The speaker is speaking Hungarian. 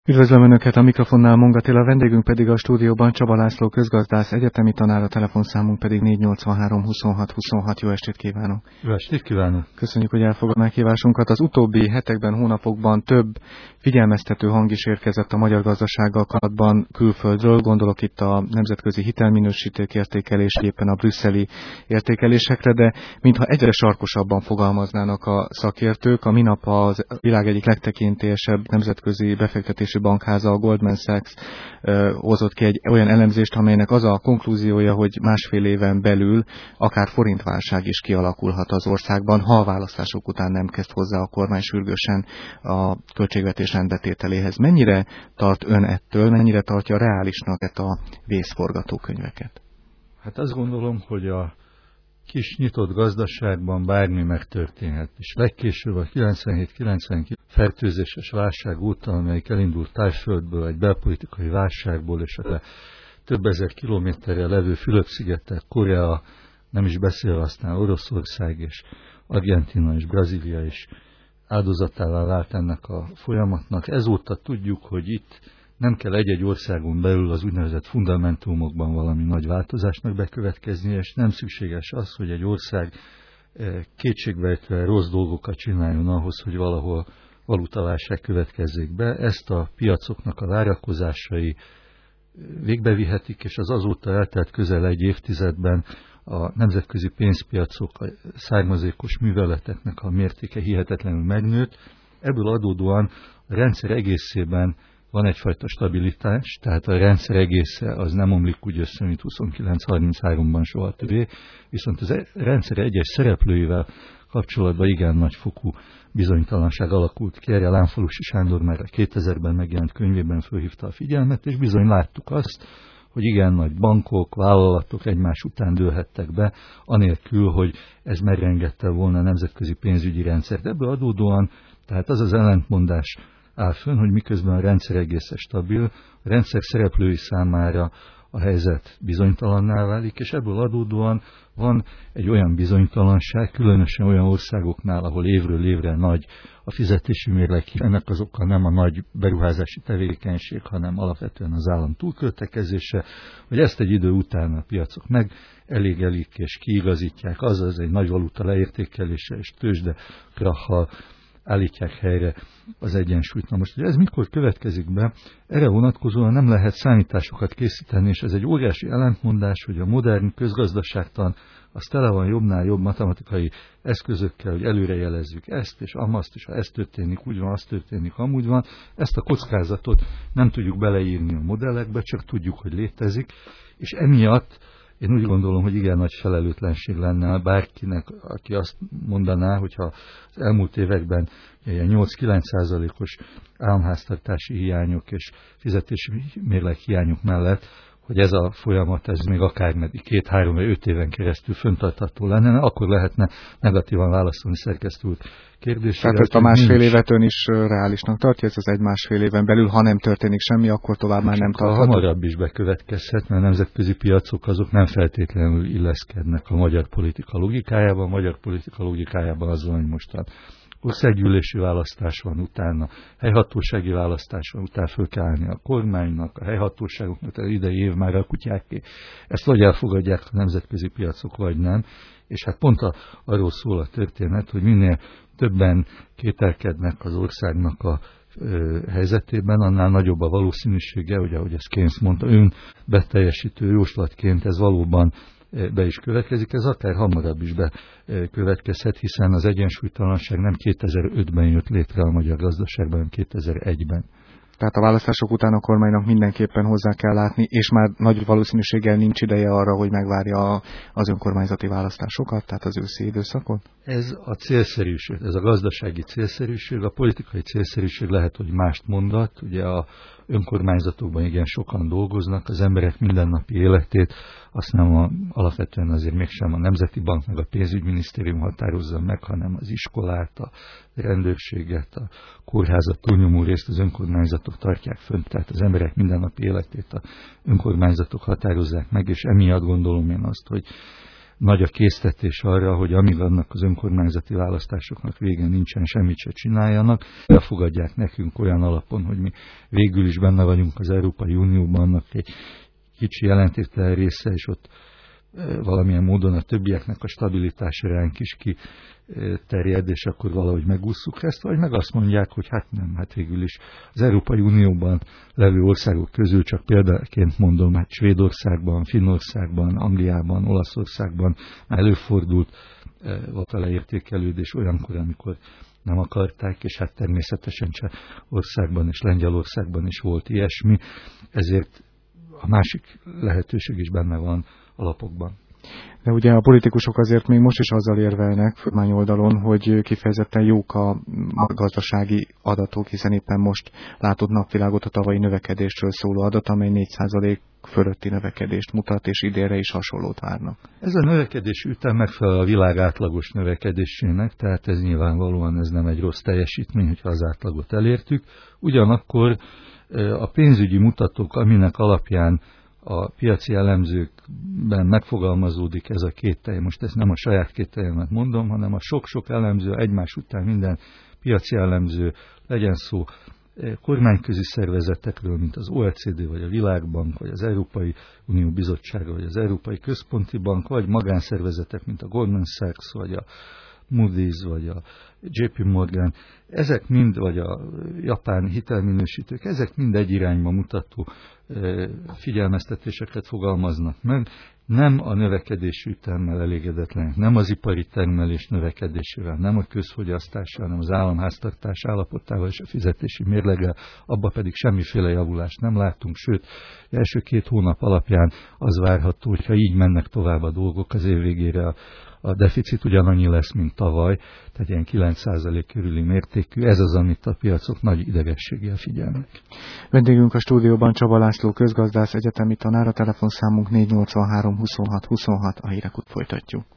Üdvözlöm Önöket, a mikrofonnál Monga Attila, vendégünk pedig a stúdióban Csaba László közgazdász, egyetemi tanár, a telefonszámunk pedig 483 26 26. Jó estét kívánok! Jó estét kívánok! Köszönjük, hogy elfogad meghívásunkat. Az utóbbi hetekben, hónapokban több figyelmeztető hang is érkezett a magyar gazdasággal kapcsolatban külföldről. Gondolok itt a nemzetközi hitelminősítők értékelés, éppen a brüsszeli értékelésekre, de mintha egyre sarkosabban fogalmaznának a szakértők. A minap a világ egyik legtekintélyesebb nemzetközi befektetési bankháza, a Goldman Sachs hozott ki egy olyan elemzést, amelynek az a konklúziója, hogy másfél éven belül akár forintválság is kialakulhat az országban, ha a választások után nem kezd hozzá a kormány sürgősen a költségvetés rendbetételéhez. Mennyire tart ön ettől, mennyire tartja reálisnak a vészforgatókönyveket? Hát azt gondolom, hogy a kis nyitott gazdaságban bármi megtörténhet, és legkésőbb a 97-99 fertőzéses válság óta, amelyik elindult Tájföldből, egy belpolitikai válságból, és a több ezer kilométerre levő Fülöp-szigetek, Korea, nem is beszélve aztán Oroszország és Argentína és Brazília is áldozatává vált ennek a folyamatnak. Ezóta tudjuk, hogy itt nem kell egy-egy országon belül az úgynevezett fundamentumokban valami nagy változásnak bekövetkeznie, és nem szükséges az, hogy egy ország kétségbejtve rossz dolgokat csináljon ahhoz, hogy valahol valutaválság következzék be. Ezt a piacoknak a várakozásai végbevihetik, és az azóta eltelt közel egy évtizedben a nemzetközi pénzpiacok, a származékos műveleteknek a mértéke hihetetlenül megnőtt. Ebből adódóan a rendszer egészében van egyfajta stabilitás, tehát a rendszer egésze az nem omlik úgy össze, mint 29-33-ban soha többé, viszont az rendszer egyes szereplőivel kapcsolatban igen nagyfokú bizonytalanság alakult ki. Erre Lánfalussy Sándor már a 2000-ben megjelent könyvében fölhívta a figyelmet, és bizony láttuk azt, hogy igen nagy bankok, vállalatok egymás után dőlhettek be, anélkül, hogy ez merengette volna a nemzetközi pénzügyi rendszert. Ebből adódóan, tehát az az ellentmondás áll fönn, hogy miközben a rendszer egészen stabil, a rendszer szereplői számára a helyzet bizonytalanná válik, és ebből adódóan van egy olyan bizonytalanság, különösen olyan országoknál, ahol évről évre nagy a fizetési mérleg, ennek az oka nem a nagy beruházási tevékenység, hanem alapvetően az állam túlköltekezése, hogy ezt egy idő után a piacok megelégelik és kiigazítják, azaz egy nagy valuta leértékelése és tőzsde kracha állítják helyre az egyensúlyt. Na most, hogy ez mikor következik be, erre vonatkozóan nem lehet számításokat készíteni, és ez egy óriási ellentmondás, hogy a modern közgazdaságtan az tele van jobbnál jobb matematikai eszközökkel, hogy előrejelezzük ezt és amazt, és ha ez történik, úgy van, az történik, amúgy van. Ezt a kockázatot nem tudjuk beleírni a modellekbe, csak tudjuk, hogy létezik, és emiatt én úgy gondolom, hogy igen nagy felelőtlenség lenne bárkinek, aki azt mondaná, hogyha az elmúlt években 8-9%-os államháztartási hiányok és fizetési mérleg hiányok mellett, hogy ez a folyamat, ez még akármeddig 2-3 vagy 5 éven keresztül fenntartható lenne, akkor lehetne negatívan válaszolni szerkesztő úr kérdésére. Tehát ezt a másfél évet ön is reálisnak tartja, ez az egy-másfél éven belül, ha nem történik semmi, akkor tovább már nem tartható. Hamarabb is bekövetkezhet, mert a nemzetközi piacok azok nem feltétlenül illeszkednek a magyar politika logikájában. A magyar politika logikájában az van, hogy most a országgyűlési választás van, utána helyhatósági választás van, utána föl kell állni a kormánynak, a helyhatóságoknak, az idei év már a kutyáké. Ezt vagy elfogadják a nemzetközi piacok, vagy nem. És hát pont arról szól a történet, hogy minél többen kételkednek az országnak a helyzetében, annál nagyobb a valószínűsége, hogy ahogy ezt Keynes mondta, beteljesítő jóslatként ez valóban be is következik, ez akár hamarabb is bekövetkezhet, hiszen az egyensúlytalanság nem 2005-ben jött létre a magyar gazdaságban, hanem 2001-ben. Tehát a választások után a kormánynak mindenképpen hozzá kell látni, és már nagy valószínűséggel nincs ideje arra, hogy megvárja az önkormányzati választásokat, tehát az őszi időszakot? Ez a célszerűség, ez a gazdasági célszerűség, a politikai célszerűség lehet, hogy mást mondat. Ugye a önkormányzatokban igen sokan dolgoznak, az emberek mindennapi életét, azt nem alapvetően azért mégsem a Nemzeti Bank meg a Pénzügyminisztérium határozza meg, hanem az iskolát, a rendőrséget, a kórházat, túlnyomó részt az önkormányzatok tartják fönt, tehát az emberek mindennapi életét a önkormányzatok határozzák meg, és emiatt gondolom én azt, hogy nagy a késztetés arra, hogy amíg annak az önkormányzati választásoknak vége nincsen, semmit se csináljanak, elfogadják nekünk olyan alapon, hogy mi végül is benne vagyunk az Európai Unióban, annak egy kicsi jelentéktelen része, és ott valamilyen módon a többieknek a stabilitása ránk is kiterjed, és akkor valahogy megússzuk ezt, vagy meg azt mondják, hogy hát nem, hát végül is az Európai Unióban levő országok közül csak példaként mondom, hát Svédországban, Finnországban, Angliában, Olaszországban már előfordult volt a leértékelődés olyankor, amikor nem akarták, és hát természetesen Csehországban és Lengyelországban is volt ilyesmi, ezért a másik lehetőség is benne van alapokban. De ugye a politikusok azért még most is azzal érvelnek kormány oldalon, hogy kifejezetten jók a gazdasági adatok, hiszen éppen most látott napvilágot a tavalyi növekedésről szóló adat, amely 4% fölötti növekedést mutat, és idénre is hasonlót várnak. Ez a növekedés ütem megfelel a világ átlagos növekedésének, tehát ez nyilvánvalóan ez nem egy rossz teljesítmény, hogyha az átlagot elértük. Ugyanakkor a pénzügyi mutatók, aminek alapján a piaci elemzőkben megfogalmazódik ez a kételj, most ezt nem a saját kételjemet mondom, hanem a sok-sok elemző, egymás után minden piaci elemző, legyen szó kormányközi szervezetekről, mint az OECD, vagy a Világbank, vagy az Európai Unió Bizottsága, vagy az Európai Központi Bank, vagy magánszervezetek, mint a Goldman Sachs, vagy a Moody's, vagy a JP Morgan, ezek mind, vagy a japán hitelminősítők, ezek mind egy irányba mutató figyelmeztetéseket fogalmaznak meg. Nem a növekedési ütemmel elégedetlenek, nem az ipari termelés növekedésével, nem a közfogyasztással, hanem az államháztartás állapotával és a fizetési mérleggel, abba pedig semmiféle javulást nem látunk, sőt, első 2 hónap alapján az várható, hogyha így mennek tovább a dolgok, az év végére a deficit ugyanannyi lesz, mint tavaly, tehát ilyen 9% körüli mértékű. Ez az, amit a piacok nagy idegességgel figyelnek. Vendégünk a stúdióban Csaba László közgazdász, egyetemi tanár, a telefonszámunk 483 26 26, a hírek folytatjuk.